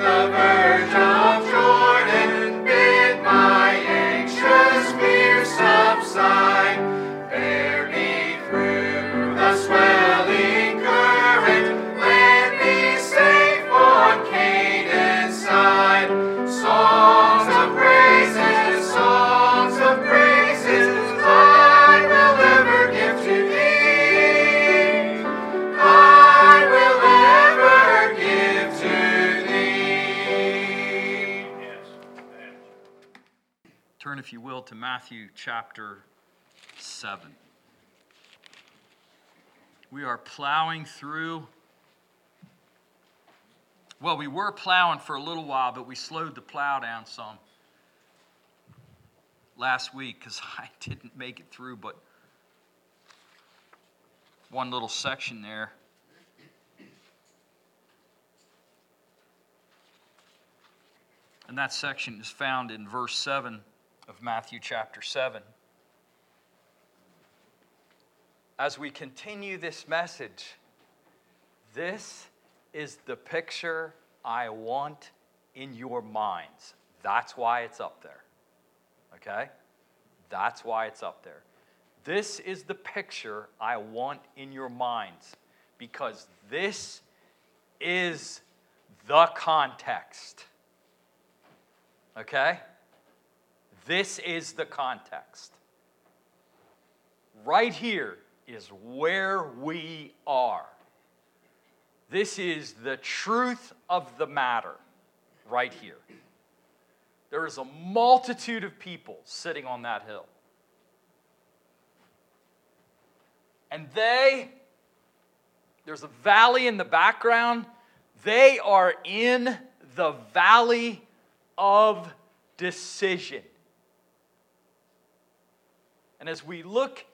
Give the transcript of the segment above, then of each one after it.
the verge of Jordan, bid my anxious fears subside. Bear me through the swelling current, land me safe on Canaan's side. Songs of praises, I will ever give to thee. I will ever give to thee. Turn, if you will, to Matthew chapter 7. We are plowing through. Well, we were plowing for a little while, but we slowed the plow down some last week because I didn't make it through but one little section there. And that section is found in verse 7 of Matthew chapter 7. As we continue this message, this is the picture I want in your minds. That's why it's up there. Okay? That's why it's up there. This is the picture I want in your minds, because this is the context. Okay? This is the context. Right here is where we are. This is the truth of the matter right here. There is a multitude of people sitting on that hill. And there's a valley in the background. They are in the valley of decision. And as I look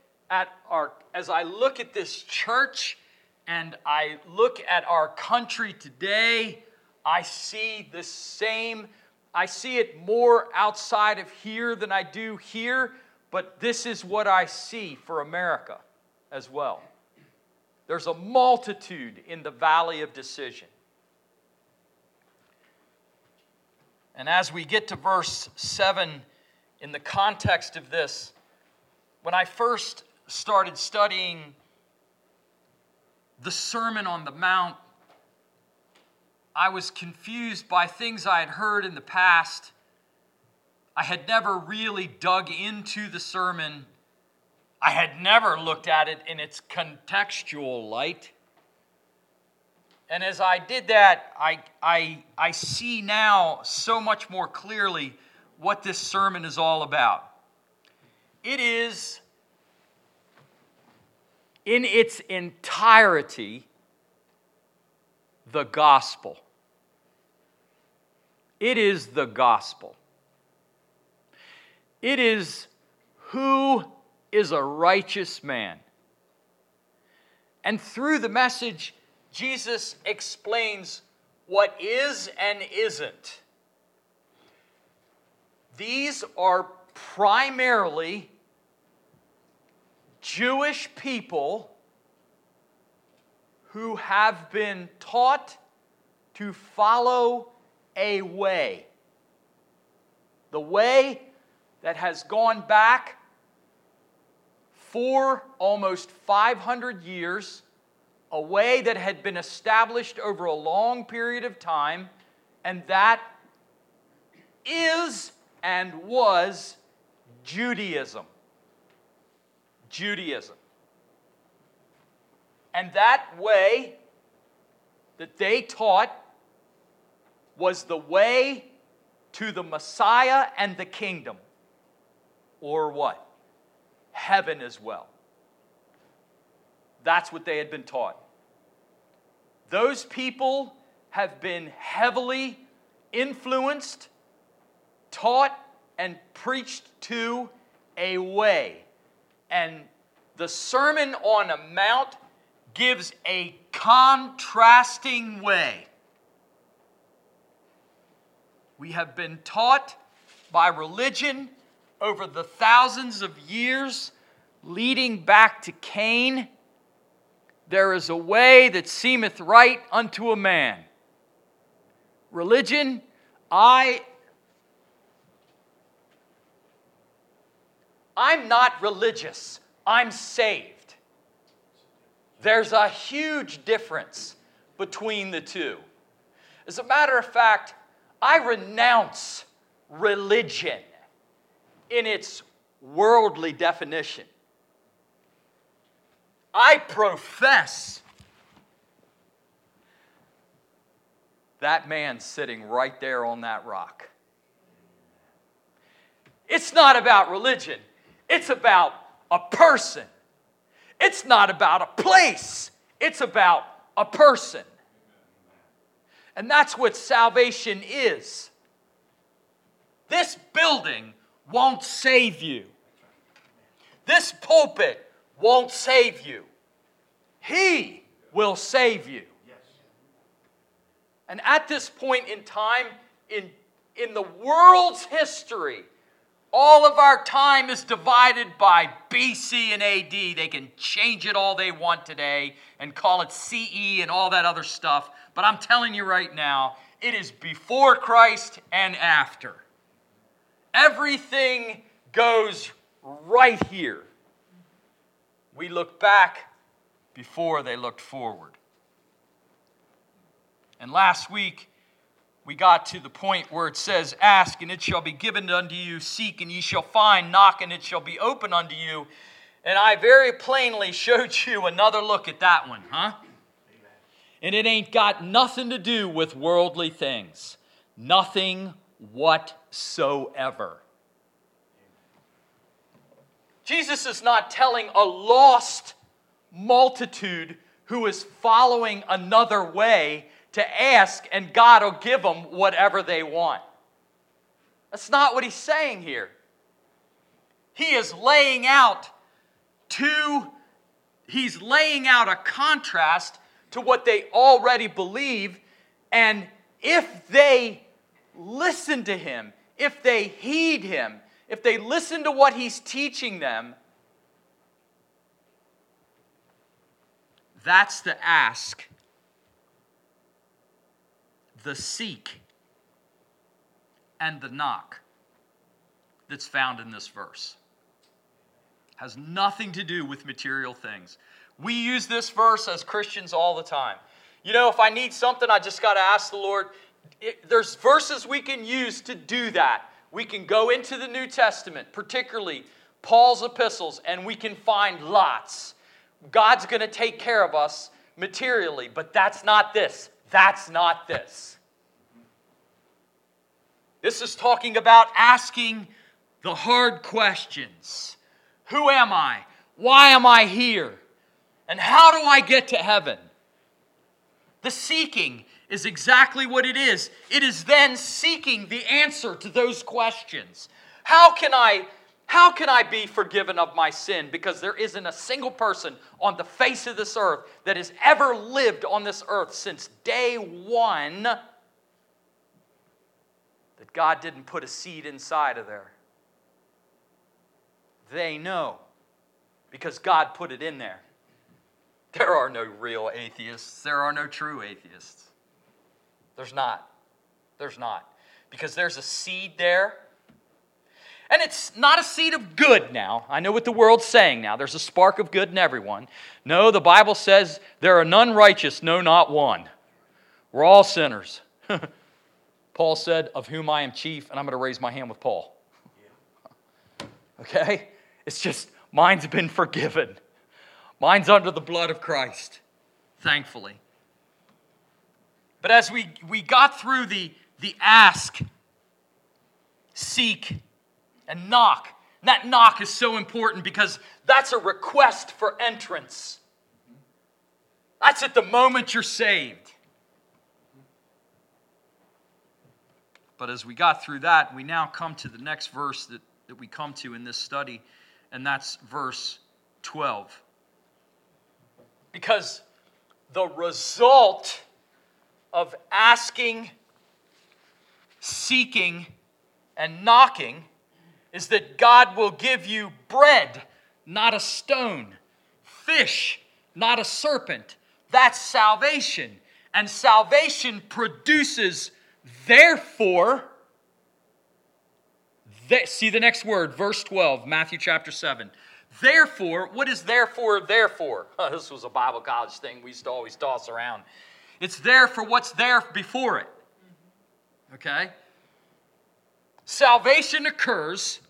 at this church and I look at our country today, I see the same. I see it more outside of here than I do here, but this is what I see for America as well. There's a multitude in the valley of decision. And as we get to verse 7, in the context of this, when I first started studying the Sermon on the Mount, I was confused by things I had heard in the past. I had never really dug into the sermon. I had never looked at it in its contextual light. And as I did that, I see now so much more clearly what this sermon is all about. It is, in its entirety, the gospel. It is the gospel. It is who is a righteous man. And through the message, Jesus explains what is and isn't. These are primarily Jewish people who have been taught to follow a way. The way that has gone back for almost 500 years, a way that had been established over a long period of time, and that is and was Judaism. Judaism. And that way that they taught was the way to the Messiah and the kingdom. Or what? Heaven as well. That's what they had been taught. Those people have been heavily influenced, taught, and preached to a way. And the Sermon on the Mount gives a contrasting way. We have been taught by religion over the thousands of years leading back to Cain. There is a way that seemeth right unto a man, religion, I'm not religious. I'm saved. There's a huge difference between the two. As a matter of fact, I renounce religion in its worldly definition. I profess that man sitting right there on that rock. It's not about religion. It's about a person. It's not about a place. It's about a person. And that's what salvation is. This building won't save you. This pulpit won't save you. He will save you. And at this point in time, in the world's history, all of our time is divided by BC and AD. They can change it all they want today and call it CE and all that other stuff. But I'm telling you right now, it is before Christ and after. Everything goes right here. We look back before they looked forward. And last week, we got to the point where it says, ask and it shall be given unto you, seek and ye shall find, knock and it shall be open unto you. And I very plainly showed you another look at that one, huh? Amen. And it ain't got nothing to do with worldly things. Nothing whatsoever. Jesus is not telling a lost multitude who is following another way to ask and God will give them whatever they want. That's not what he's saying here. He is laying out a contrast to what they already believe, and if they listen to him, if they heed him, if they listen to what he's teaching them, that's the ask, the seek, and the knock that's found in this verse. Has nothing to do with material things. We use this verse as Christians all the time. You know, if I need something, I just got to ask the Lord. There's verses we can use to do that. We can go into the New Testament, particularly Paul's epistles, and we can find lots. God's going to take care of us materially, but that's not this. That's not this. This is talking about asking the hard questions. Who am I? Why am I here? And how do I get to heaven? The seeking is exactly what it is. It is then seeking the answer to those questions. How can I be forgiven of my sin? Because there isn't a single person on the face of this earth that has ever lived on this earth since day one that God didn't put a seed inside of there. They know because God put it in there. There are no real atheists. There are no true atheists. There's not. There's not. Because there's a seed there. And it's not a seed of good now. I know what the world's saying now. There's a spark of good in everyone. No, the Bible says there are none righteous, no, not one. We're all sinners. Paul said, of whom I am chief, and I'm going to raise my hand with Paul. Okay? It's just, mine's been forgiven. Mine's under the blood of Christ, thankfully. But as we got through the ask, seek, and knock, and that knock is so important because that's a request for entrance. That's at the moment you're saved. But as we got through that, we now come to the next verse that we come to in this study, and that's verse 12. Because the result of asking, seeking, and knocking is that God will give you bread, not a stone, fish, not a serpent. That's salvation. And salvation produces Therefore, see the next word, verse 12, Matthew chapter 7. Therefore, what is therefore? This was a Bible college thing we used to always toss around. It's there for what's there before it. Okay? Salvation occurs,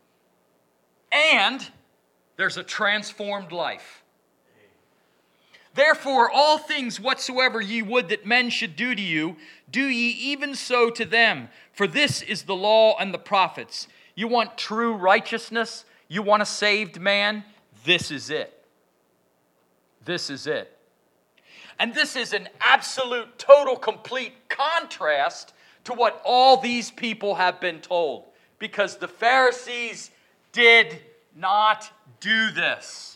and there's a transformed life. Therefore, all things whatsoever ye would that men should do to you, do ye even so to them. For this is the law and the prophets. You want true righteousness? You want a saved man? This is it. This is it. And this is an absolute, total, complete contrast to what all these people have been told. Because the Pharisees did not do this.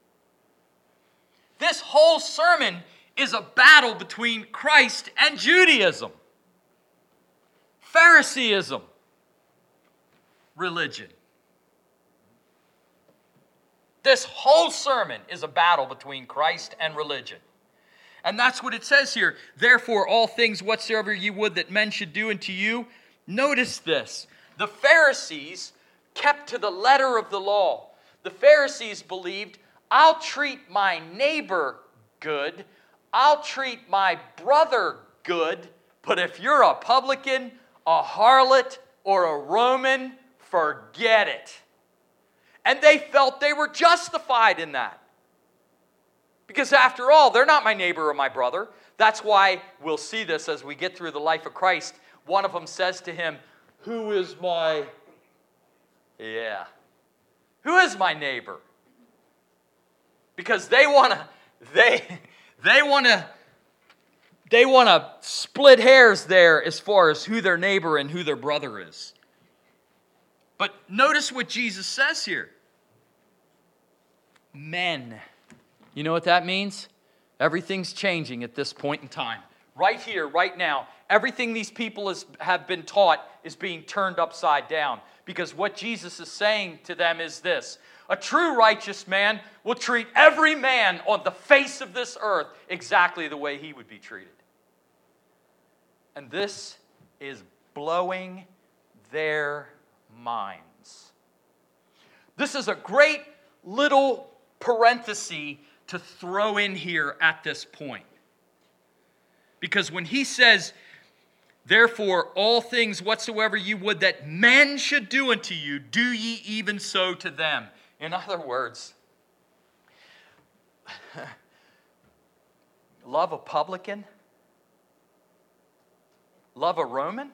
This whole sermon is a battle between Christ and Judaism. Phariseeism. Religion. This whole sermon is a battle between Christ and religion. And that's what it says here. Therefore, all things whatsoever ye would that men should do unto you. Notice this. The Pharisees kept to the letter of the law. The Pharisees believed, I'll treat my neighbor good. I'll treat my brother good. But if you're a publican, a harlot, or a Roman, forget it. And they felt they were justified in that. Because after all, they're not my neighbor or my brother. That's why we'll see this as we get through the life of Christ. One of them says to him, who is my neighbor? Because they want to split hairs there as far as who their neighbor and who their brother is. But notice what Jesus says here. Men. You know what that means? Everything's changing at this point in time. Right here, right now, everything these people have been taught is being turned upside down. Because what Jesus is saying to them is this. A true righteous man will treat every man on the face of this earth exactly the way he would be treated. And this is blowing their minds. This is a great little parenthesis to throw in here at this point. Because when he says, therefore, all things whatsoever you would that men should do unto you, do ye even so to them. In other words, love a publican? Love a Roman?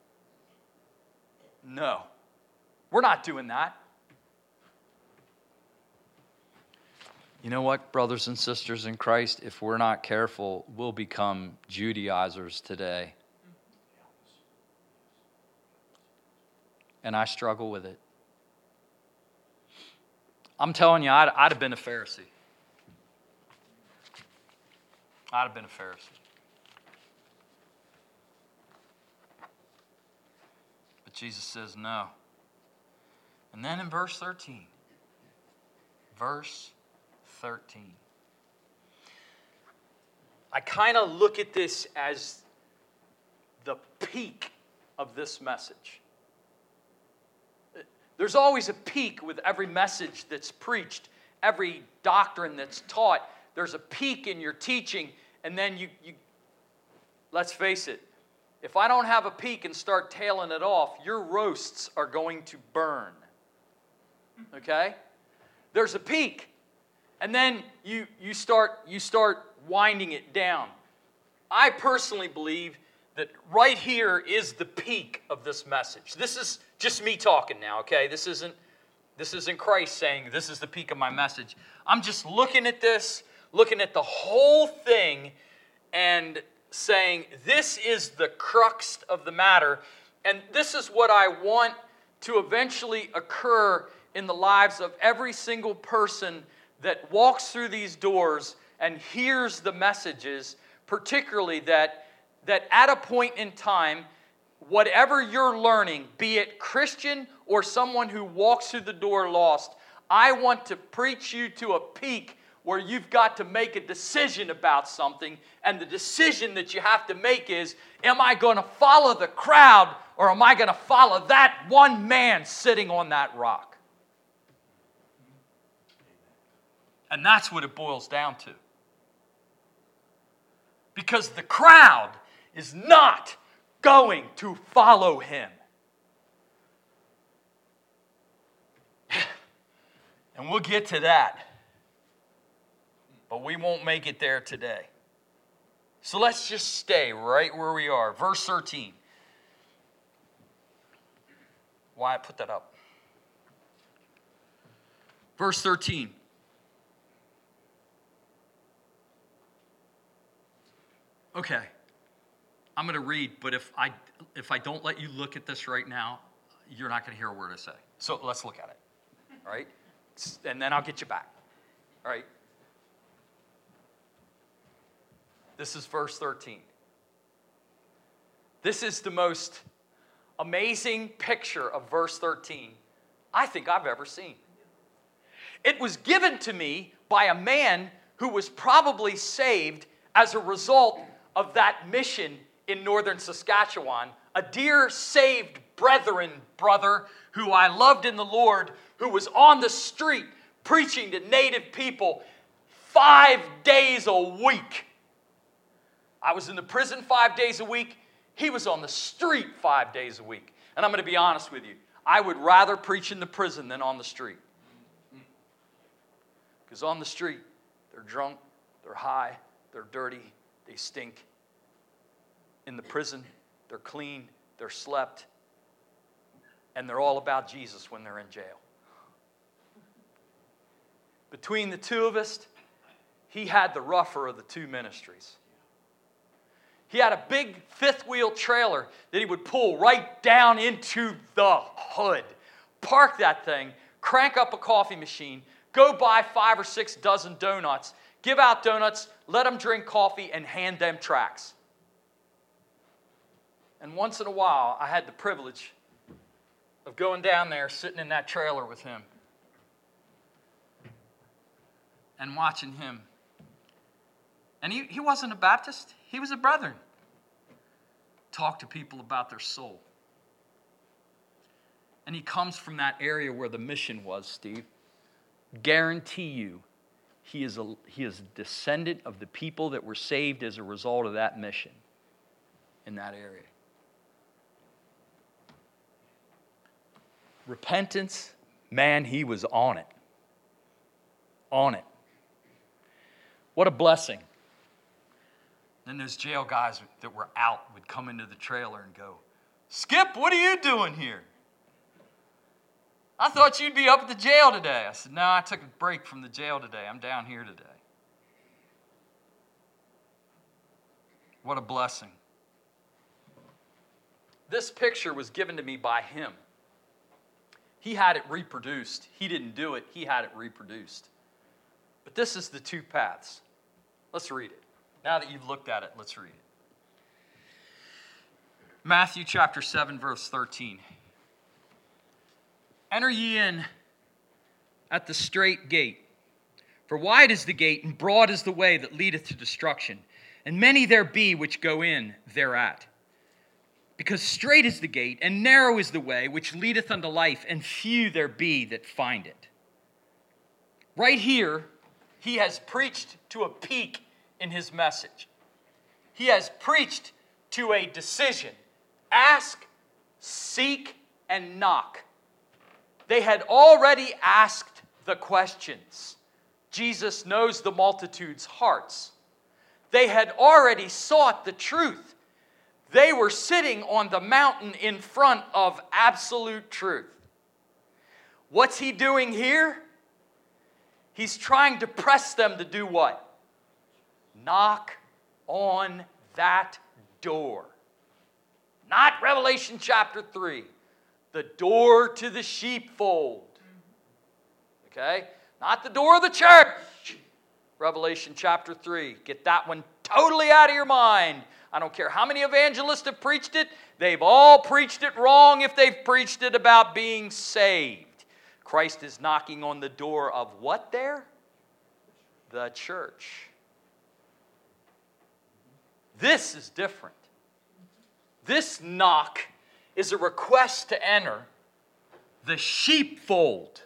No. We're not doing that. You know what, brothers and sisters in Christ? If we're not careful, we'll become Judaizers today. And I struggle with it. I'm telling you, I'd have been a Pharisee. I'd have been a Pharisee. But Jesus says no. And then in verse 13. I kind of look at this as the peak of this message. There's always a peak with every message that's preached, every doctrine that's taught. There's a peak in your teaching, and then you let's face it, if I don't have a peak and start tailing it off, your roasts are going to burn. Okay? There's a peak. And then you start winding it down. I personally believe that right here is the peak of this message. This is just me talking now, okay? This isn't Christ saying this is the peak of my message. I'm just looking at this, looking at the whole thing, and saying this is the crux of the matter, and this is what I want to eventually occur in the lives of every single person that walks through these doors and hears the messages, particularly that at a point in time, whatever you're learning, be it Christian or someone who walks through the door lost, I want to preach you to a peak where you've got to make a decision about something, and the decision that you have to make is, am I going to follow the crowd, or am I going to follow that one man sitting on that rock? And that's what it boils down to. Because the crowd is not going to follow him. And we'll get to that. But we won't make it there today. So let's just stay right where we are. Verse 13. Why I put that up? Verse 13. Okay. I'm going to read, but if I don't let you look at this right now, you're not going to hear a word I say. So let's look at it. All right? And then I'll get you back. All right? This is verse 13. This is the most amazing picture of verse 13 I think I've ever seen. It was given to me by a man who was probably saved as a result of that mission in northern Saskatchewan, a dear saved brother who I loved in the Lord, who was on the street preaching to native people 5 days a week. I was in the prison 5 days a week. He was on the street 5 days a week. And I'm going to be honest with you. I would rather preach in the prison than on the street. Because on the street, they're drunk, they're high, they're dirty, they stink. In the prison, they're clean, they're slept, and they're all about Jesus when they're in jail. Between the two of us, he had the rougher of the two ministries. He had a big fifth-wheel trailer that he would pull right down into the hood, park that thing, crank up a coffee machine, go buy 5 or 6 dozen donuts, give out donuts, let them drink coffee, and hand them tracts. And once in a while, I had the privilege of going down there, sitting in that trailer with him, and watching him. And he wasn't a Baptist. He was a Brethren. Talk to people about their soul. And he comes from that area where the mission was, Steve. Guarantee you, he is a descendant of the people that were saved as a result of that mission in that area. Repentance, man, he was on it. On it. What a blessing. Then those jail guys that were out would come into the trailer and go, "Skip, what are you doing here? I thought you'd be up at the jail today." I said, "No, I took a break from the jail today. I'm down here today." What a blessing. This picture was given to me by him. He had it reproduced. He didn't do it. He had it reproduced. But this is the two paths. Let's read it. Now that you've looked at it, let's read it. Matthew chapter 7, verse 13. "Enter ye in at the strait gate. For wide is the gate, and broad is the way that leadeth to destruction, and many there be which go in thereat. Because strait is the gate, and narrow is the way which leadeth unto life, and few there be that find it." Right here, he has preached to a peak in his message. He has preached to a decision. Ask, seek, and knock. They had already asked the questions. Jesus knows the multitude's hearts. They had already sought the truth. They were sitting on the mountain in front of absolute truth. What's he doing here? He's trying to press them to do what? Knock on that door. Not Revelation chapter 3. The door to the sheepfold. Okay? Not the door of the church. Revelation chapter 3. Get that one totally out of your mind. I don't care how many evangelists have preached it. They've all preached it wrong if they've preached it about being saved. Christ is knocking on the door of what there? the church. This is different. This knock is a request to enter the sheepfold.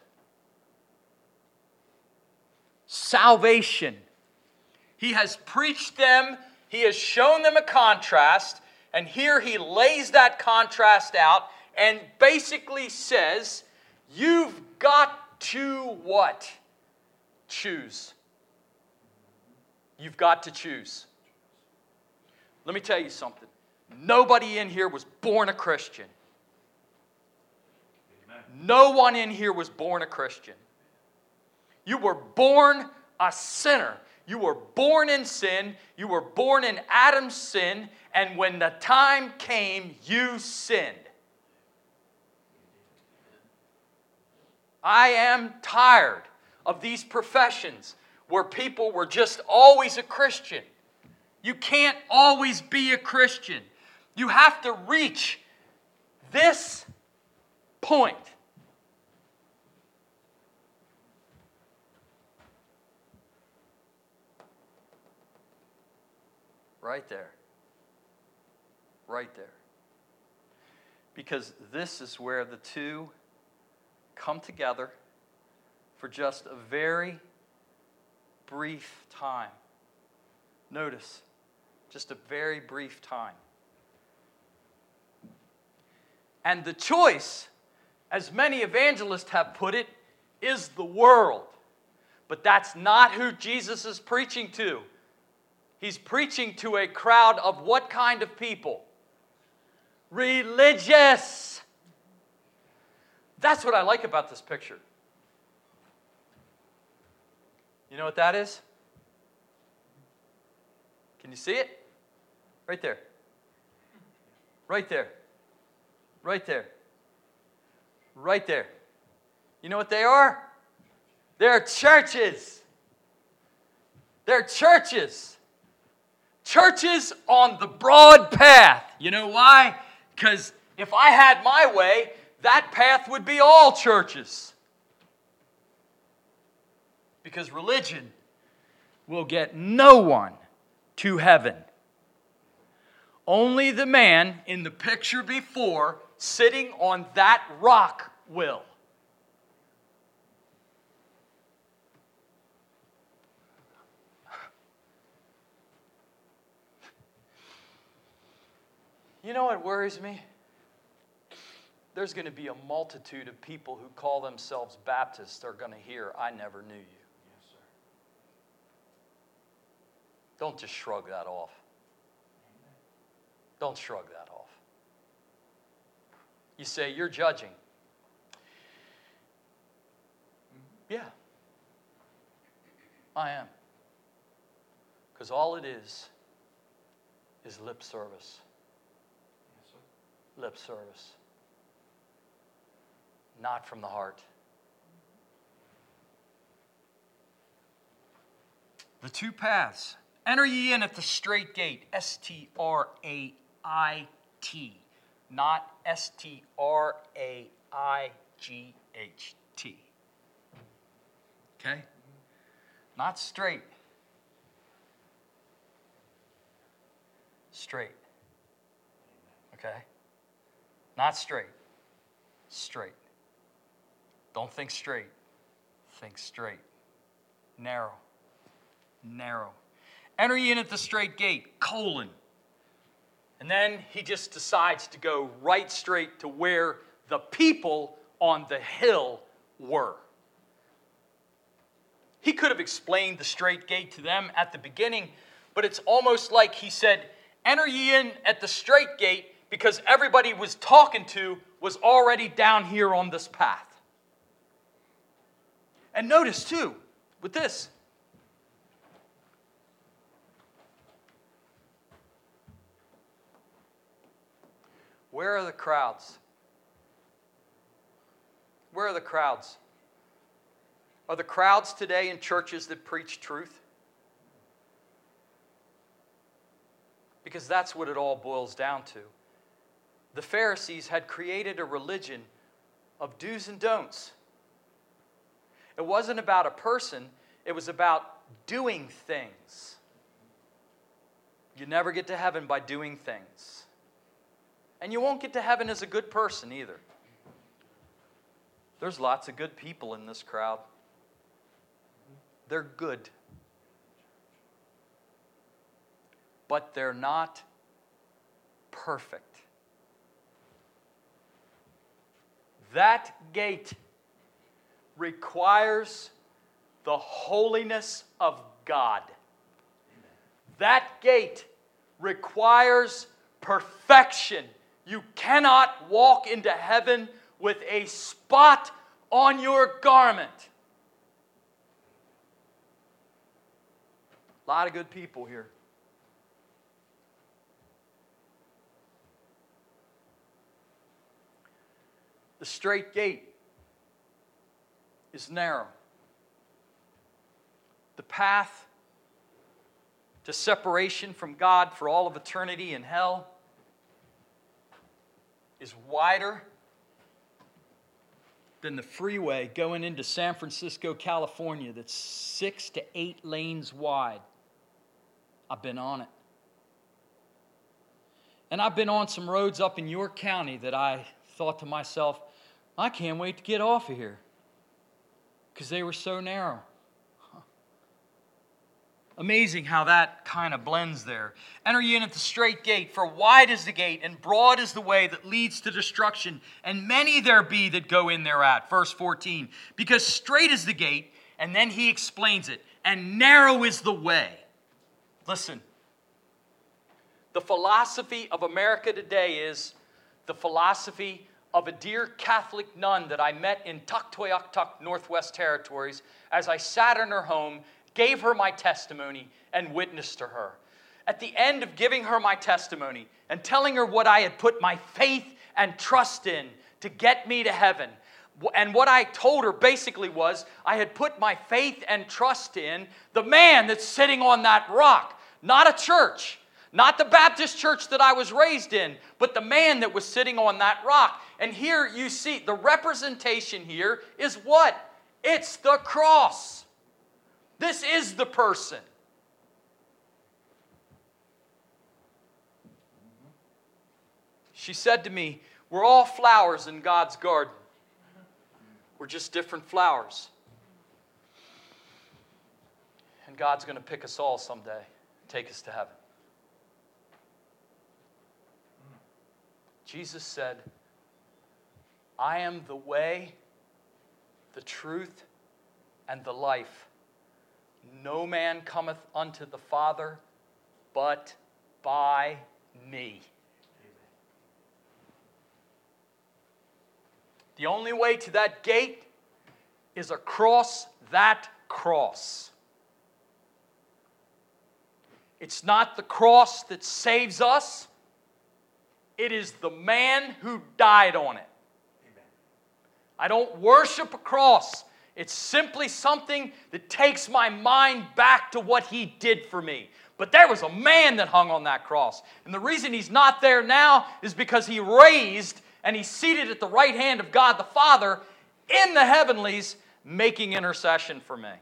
Salvation. He has preached them, he has shown them a contrast, and here he lays that contrast out and basically says, you've got to what? Choose. You've got to choose. Let me tell you something. Nobody in here was born a Christian. Amen. No one in here was born a Christian. You were born a sinner. You were born in sin. You were born in Adam's sin. And when the time came, you sinned. I am tired of these professions where people were just always a Christian. You can't always be a Christian. You have to reach this point. Right there. Right there. Because this is where the two come together for just a very brief time. Notice, just a very brief time. And the choice, as many evangelists have put it, is the world. But that's not who Jesus is preaching to. He's preaching to a crowd of what kind of people? Religious. That's what I like about this picture. You know what that is? Can you see it? Right there. Right there. Right there. Right there. You know what they are? They're churches. They're churches. Churches on the broad path. You know why? Because if I had my way, that path would be all churches. Because religion will get no one to heaven. Only the man in the picture before, sitting on that rock, will. You know what worries me? There's going to be a multitude of people who call themselves Baptists are going to hear, I never knew you. Yes, sir. Don't just shrug that off. Don't shrug that off. You say, you're judging. Yeah, I am. Because all it is lip service. Lip service. Not from the heart. The two paths. Enter ye in at the strait gate. S-T-R-A-I-T. Not S-T-R-A-I-G-H-T. Okay? Not straight. Straight. Okay? Not straight. Straight. Don't think straight. Think straight. Narrow. Narrow. Enter ye in at the strait gate, colon. And then he just decides to go right straight to where the people on the hill were. He could have explained the strait gate to them at the beginning, but it's almost like he said, enter ye in at the strait gate, because everybody was talking to was already down here on this path. And notice too, with this, where are the crowds? Where are the crowds? Are the crowds today in churches that preach truth? Because that's what it all boils down to. The Pharisees had created a religion of do's and don'ts. It wasn't about a person, it was about doing things. You never get to heaven by doing things. And you won't get to heaven as a good person either. There's lots of good people in this crowd. They're good. But they're not perfect. That gate requires the holiness of God. That gate requires perfection. You cannot walk into heaven with a spot on your garment. A lot of good people here. The straight gate is narrow. The path to separation from God for all of eternity in hell is wider than the freeway going into San Francisco, California, that's 6 to 8 lanes wide. I've been on it. And I've been on some roads up in York County that I thought to myself, I can't wait to get off of here, because they were so narrow. Amazing how that kind of blends there. Enter ye in at the straight gate, for wide is the gate, and broad is the way that leads to destruction, and many there be that go in thereat. Verse 14, because straight is the gate, and then he explains it, and narrow is the way. Listen, the philosophy of America today is the philosophy of a dear Catholic nun that I met in Tuktoyaktuk, Northwest Territories, as I sat in her home, gave her my testimony, and witnessed to her. At the end of giving her my testimony and telling her what I had put my faith and trust in to get me to heaven, and what I told her basically was, I had put my faith and trust in the man that's sitting on that rock, not a church. Not the Baptist church that I was raised in, but the man that was sitting on that rock. And here you see, the representation here is what? It's the cross. This is the person. She said to me, we're all flowers in God's garden. We're just different flowers. And God's going to pick us all someday, take us to heaven. Jesus said, I am the way, the truth, and the life. No man cometh unto the Father but by me. The only way to that gate is across that cross. It's not the cross that saves us. It is the man who died on it. Amen. I don't worship a cross. It's simply something that takes my mind back to what he did for me. But there was a man that hung on that cross. And the reason he's not there now is because he raised and he's seated at the right hand of God the Father in the heavenlies, making intercession for me.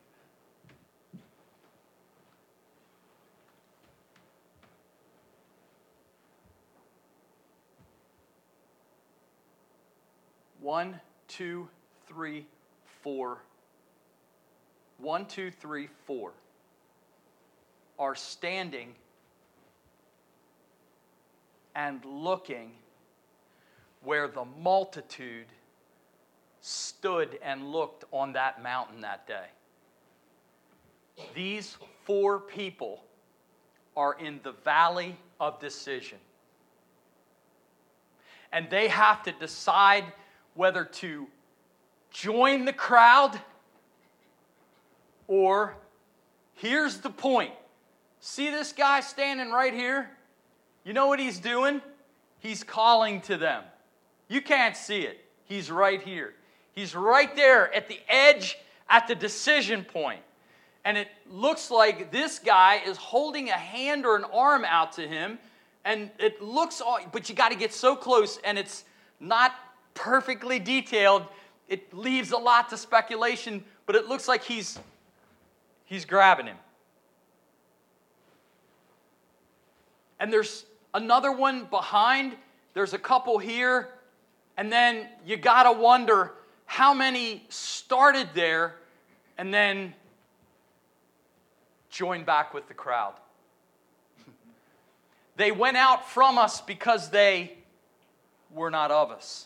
One, two, three, four. 1, 2, 3, 4 are standing and looking where the multitude stood and looked on that mountain that day. These 4 people are in the valley of decision. And they have to decide whether to join the crowd or, here's the point. See this guy standing right here? You know what he's doing? He's calling to them. You can't see it. He's right here. He's right there at the edge, at the decision point. And it looks like this guy is holding a hand or an arm out to him. And it looks, but you got to get so close, and it's not perfectly detailed. It leaves a lot to speculation, but it looks like he's He's grabbing him. And there's another one behind. There's a couple here. And then you got to wonder how many started there and then joined back with the crowd. They went out from us because they were not of us.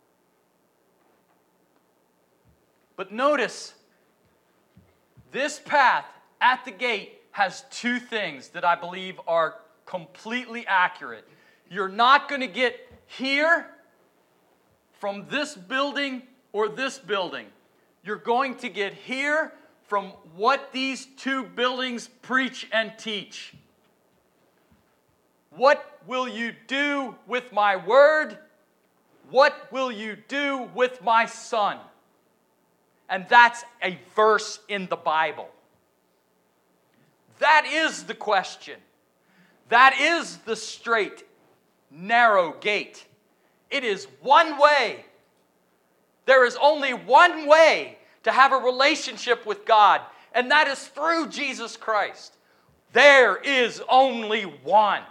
But notice, this path at the gate has two things that I believe are completely accurate. You're not going to get here from this building or this building. You're going to get here from what these two buildings preach and teach. What will you do with my word? What will you do with my son? And that's a verse in the Bible. That is the question. That is the straight, narrow gate. It is one way. There is only one way to have a relationship with God, and that is through Jesus Christ. There is only one.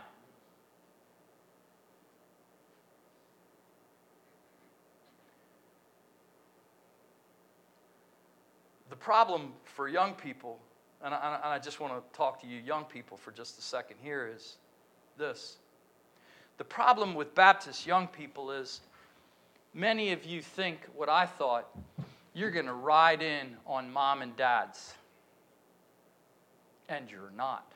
The problem for young people, and I just want to talk to you young people for just a second here, is this. The problem with Baptist young people is many of you think what I thought, you're going to ride in on mom and dad's. And you're not.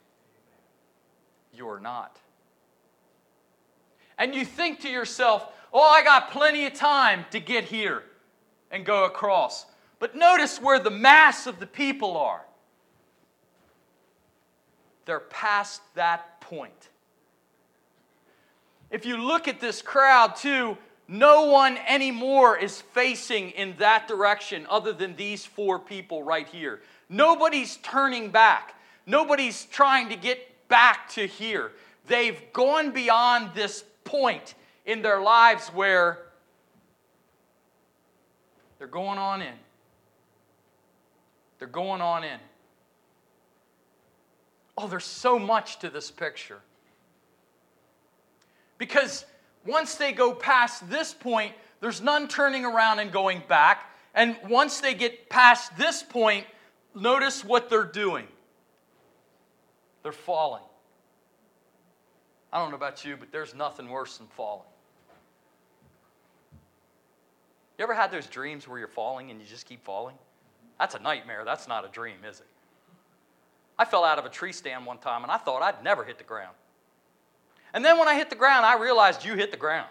You're not. And you think to yourself, oh, I got plenty of time to get here and go across. But notice where the mass of the people are. They're past that point. If you look at this crowd too, no one anymore is facing in that direction other than these four people right here. Nobody's turning back. Nobody's trying to get back to here. They've gone beyond this point in their lives where they're going on in. They're going on in. Oh, there's so much to this picture. Because once they go past this point, there's none turning around and going back. And once they get past this point, notice what they're doing. They're falling. I don't know about you, but there's nothing worse than falling. You ever had those dreams where you're falling and you just keep falling? That's a nightmare. That's not a dream, is it? I fell out of a tree stand one time and I thought I'd never hit the ground. And then when I hit the ground, I realized you hit the ground.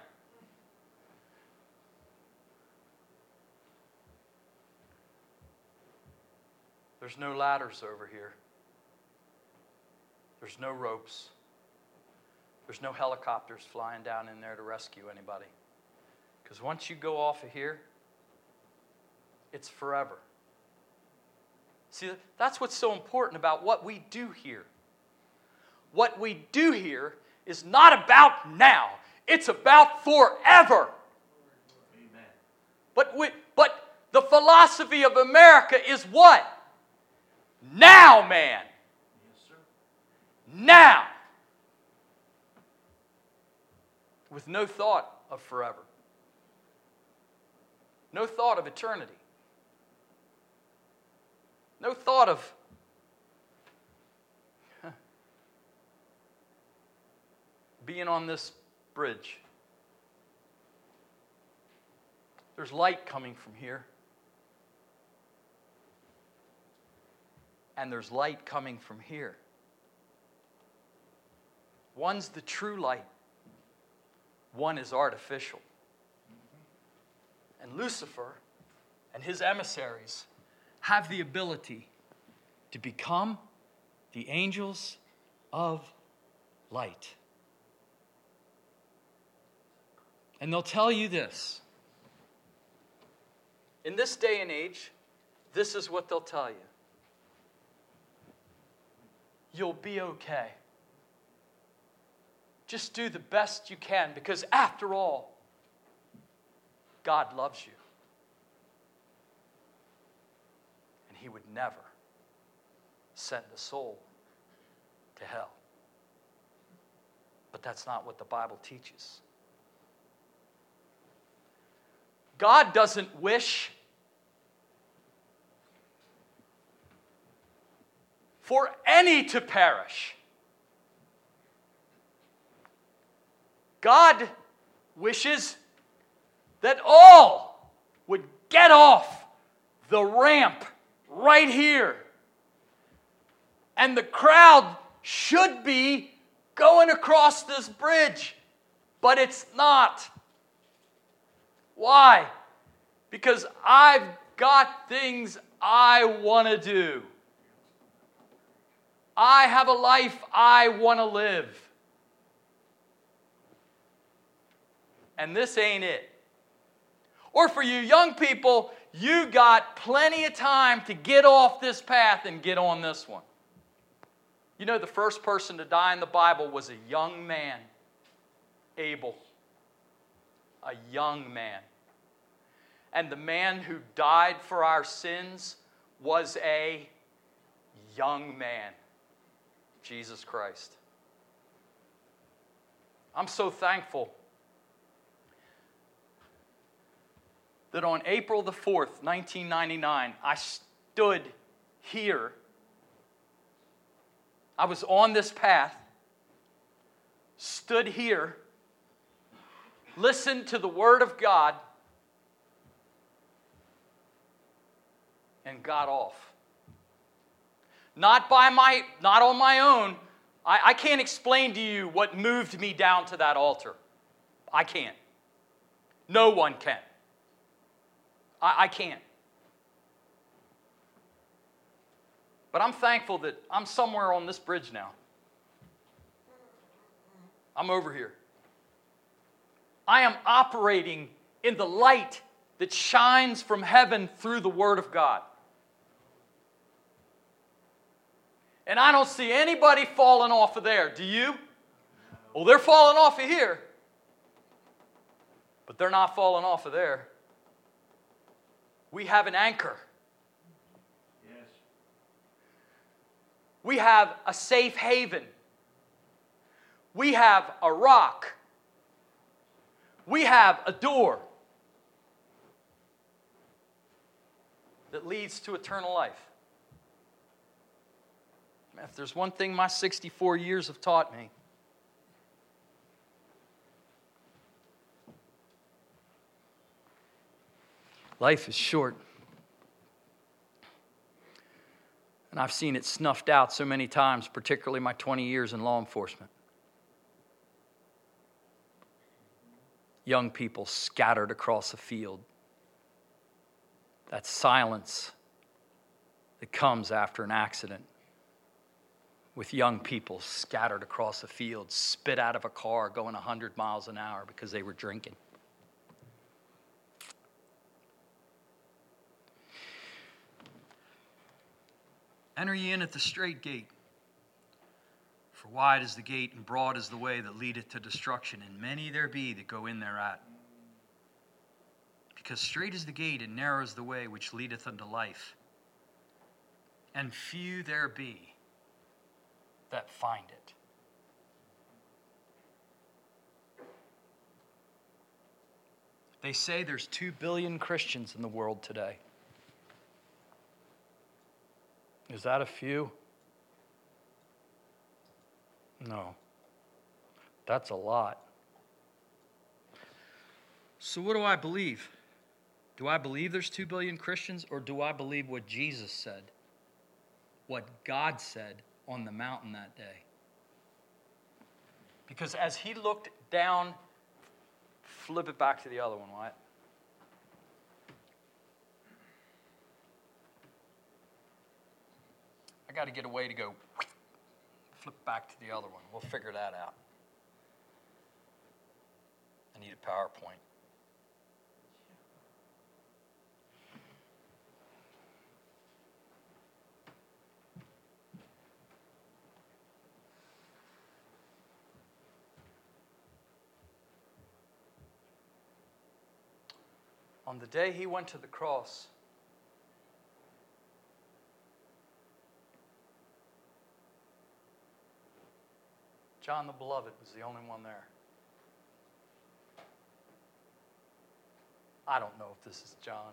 There's no ladders over here. There's no ropes. There's no helicopters flying down in there to rescue anybody. Because once you go off of here, it's forever. See, that's what's so important about what we do here. What we do here is not about now. It's about forever. Amen. But the philosophy of America is what? Now, man. Yes, sir. Now. With no thought of forever. No thought of eternity. No thought of being on this bridge. There's light coming from here. And there's light coming from here. One's the true light. One is artificial. And Lucifer and his emissaries have the ability to become the angels of light. And they'll tell you this. In this day and age, this is what they'll tell you. You'll be okay. Just do the best you can, because after all, God loves you. And He would never send a soul to hell. But that's not what the Bible teaches. God doesn't wish for any to perish. God wishes that all would get off the ramp right here. And the crowd should be going across this bridge, but it's not. Why? Because I've got things I want to do. I have a life I want to live. And this ain't it. Or for you young people, you got plenty of time to get off this path and get on this one. You know, the first person to die in the Bible was a young man, Abel. A young man. And the man who died for our sins was a young man, Jesus Christ. I'm so thankful that on April the 4th, 1999, I stood here. I was on this path, stood here, listened to the Word of God, and got off. Not on my own. I can't explain to you what moved me down to that altar. I can't. No one can. I can't. But I'm thankful that I'm somewhere on this bridge now. I'm over here. I am operating in the light that shines from heaven through the Word of God. And I don't see anybody falling off of there. Do you? Well, they're falling off of here. But they're not falling off of there. We have an anchor. Yes. We have a safe haven. We have a rock. We have a door that leads to eternal life. If there's one thing my 64 years have taught me, life is short. And I've seen it snuffed out so many times, particularly my 20 years in law enforcement. Young people scattered across a field. That silence that comes after an accident. With young people scattered across a field, spit out of a car going 100 miles an hour because they were drinking. Enter ye in at the strait gate. For wide is the gate and broad is the way that leadeth to destruction, and many there be that go in thereat. Because strait is the gate and narrow is the way which leadeth unto life, and few there be that find it. They say there's 2 billion Christians in the world today. Is that a few? No. That's a lot. So what do I believe? Do I believe there's 2 billion Christians, or do I believe what Jesus said? What God said on the mountain that day? Because as he looked down, flip it back to the other one, Wyatt. I got to get a way to go flip back to the other one. We'll figure that out. I need a PowerPoint. On the day he went to the cross, John the Beloved was the only one there. I don't know if this is John.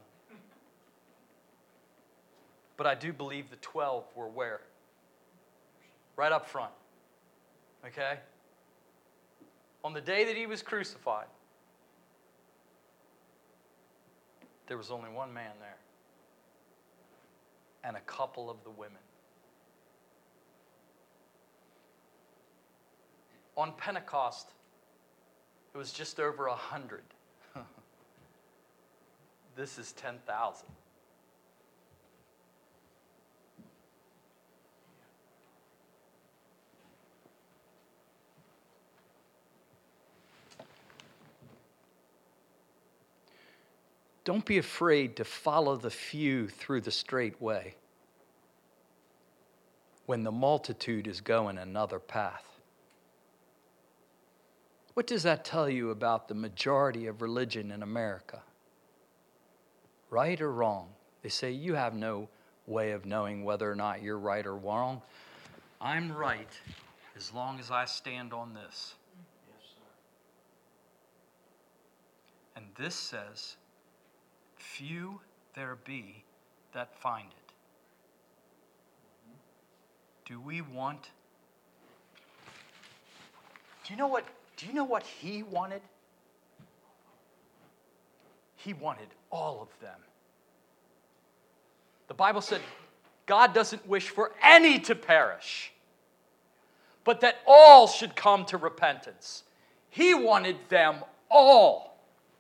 But I do believe the 12 were where? Right up front. Okay? On the day that he was crucified, there was only one man there. And a couple of the women. On Pentecost, it was just over 100. This is 10,000. Don't be afraid to follow the few through the straight way when the multitude is going another path. What does that tell you about the majority of religion in America? Right or wrong? They say you have no way of knowing whether or not you're right or wrong. I'm right as long as I stand on this. Yes, sir. And this says, few there be that find it. Do we want? Do you know what he wanted? He wanted all of them. The Bible said God doesn't wish for any to perish, but that all should come to repentance. He wanted them all.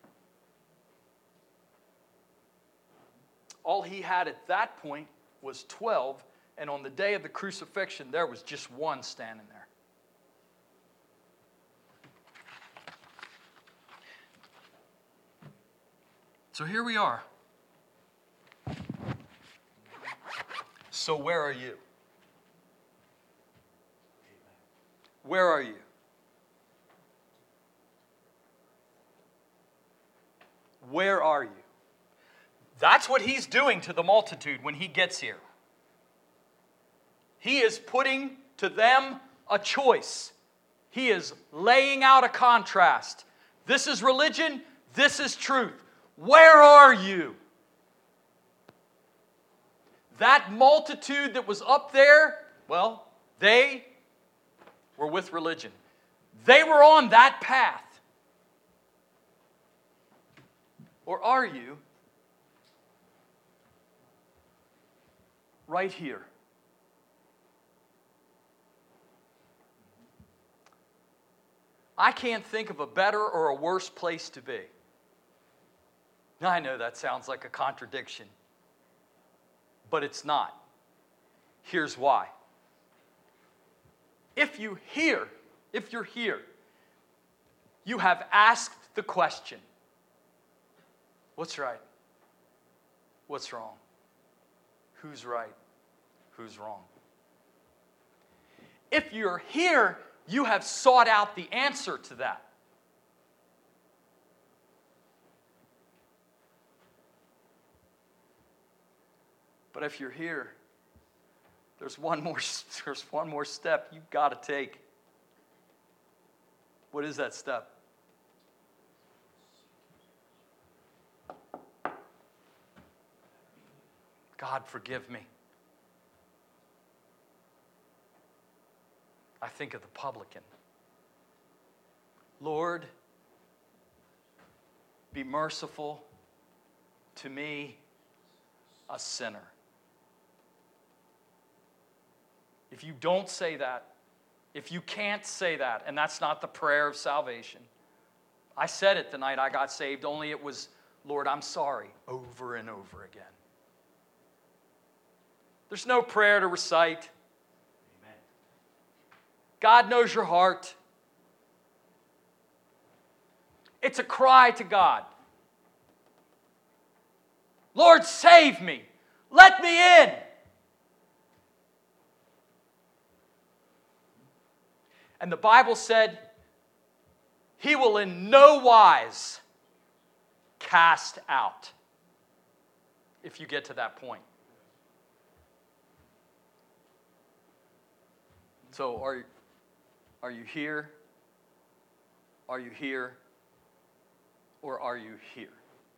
All he had at that point was 12, and on the day of the crucifixion, there was just one standing there. So here we are. So where are you? Where are you? Where are you? That's what he's doing to the multitude when he gets here. He is putting to them a choice. He is laying out a contrast. This is religion, this is truth. Where are you? That multitude that was up there, well, they were with religion. They were on that path. Or are you right here? I can't think of a better or a worse place to be. I know that sounds like a contradiction, but it's not. Here's why. If you're here, you have asked the question, what's right? What's wrong? Who's right? Who's wrong? If you're here, you have sought out the answer to that. But if you're here, there's one more step you've got to take. What is that step? God, forgive me. I think of the publican. Lord, be merciful to me, a sinner. If you don't say that, if you can't say that, and that's not the prayer of salvation, I said it the night I got saved, only it was, Lord, I'm sorry, over and over again. There's no prayer to recite. Amen. God knows your heart. It's a cry to God. Lord, save me. Let me in. And the Bible said, He will in no wise cast out, if you get to that point. So Are you here? Are you here? Or are you here?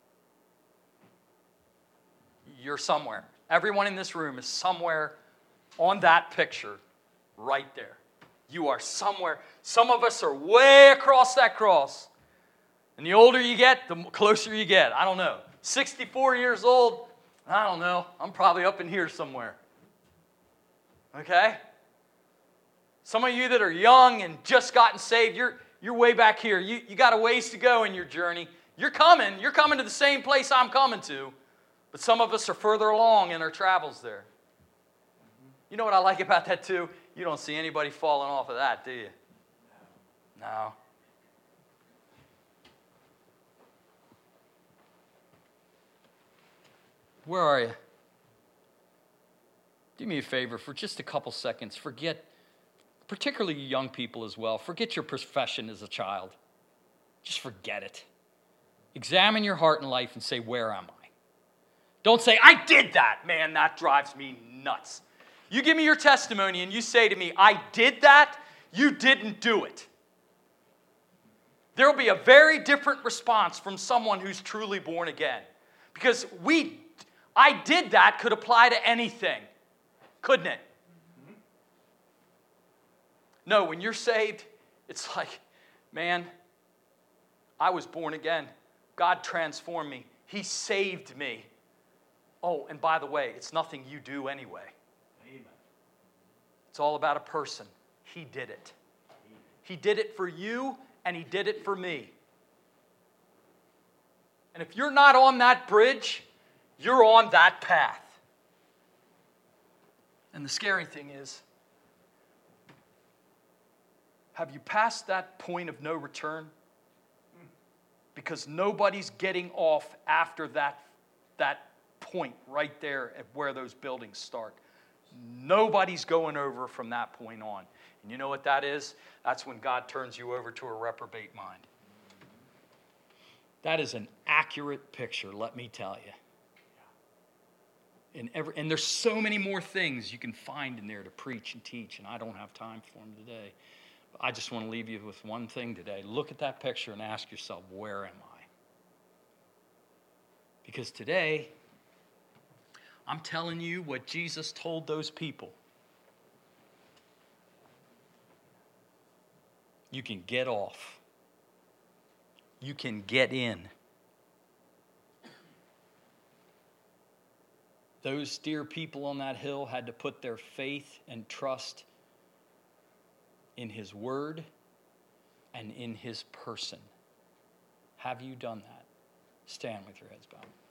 You're somewhere. Everyone in this room is somewhere on that picture right there. You are somewhere. Some of us are way across that cross. And the older you get, the closer you get. I don't know. 64 years old, I don't know. I'm probably up in here somewhere. Okay? Some of you that are young and just gotten saved, you're way back here. You got a ways to go in your journey. You're coming to the same place I'm coming to. But some of us are further along in our travels there. You know what I like about that too? You don't see anybody falling off of that, do you? No. Where are you? Do me a favor for just a couple seconds. Forget, particularly young people as well, forget your profession as a child. Just forget it. Examine your heart and life and say, where am I? Don't say, I did that. Man, that drives me nuts. You give me your testimony and you say to me, I did that, you didn't do it. There will be a very different response from someone who's truly born again. Because I did that could apply to anything, couldn't it? No, when you're saved, it's like, man, I was born again. God transformed me. He saved me. Oh, and by the way, it's nothing you do anyway. Amen. It's all about a person. He did it. He did it for you, and He did it for me. And if you're not on that bridge, you're on that path. And the scary thing is, have you passed that point of no return? Because nobody's getting off after that point right there at where those buildings start. Nobody's going over from that point on. And you know what that is? That's when God turns you over to a reprobate mind. That is an accurate picture, let me tell you. And there's so many more things you can find in there to preach and teach, and I don't have time for them today. But I just want to leave you with one thing today. Look at that picture and ask yourself, where am I? Because today, I'm telling you what Jesus told those people. You can get off. You can get in. Those dear people on that hill had to put their faith and trust in His word and in His person. Have you done that? Stand with your heads bowed.